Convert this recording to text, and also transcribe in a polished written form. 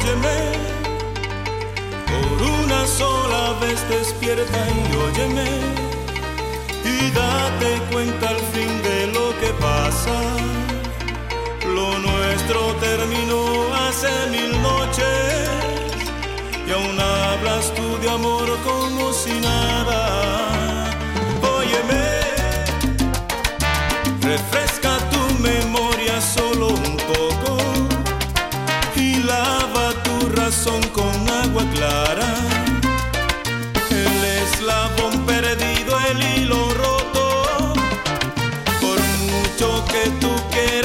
óyeme, por una sola vez despierta y óyeme, y date cuenta al fin de lo que pasa. Lo nuestro terminó hace 1000 noches y aún hablas tú de amor como si nada. Óyeme, refresca tu memoria solo un poco y lava tu razón con agua clara. El eslabón perdido, el hilo roto, por mucho que tú quieras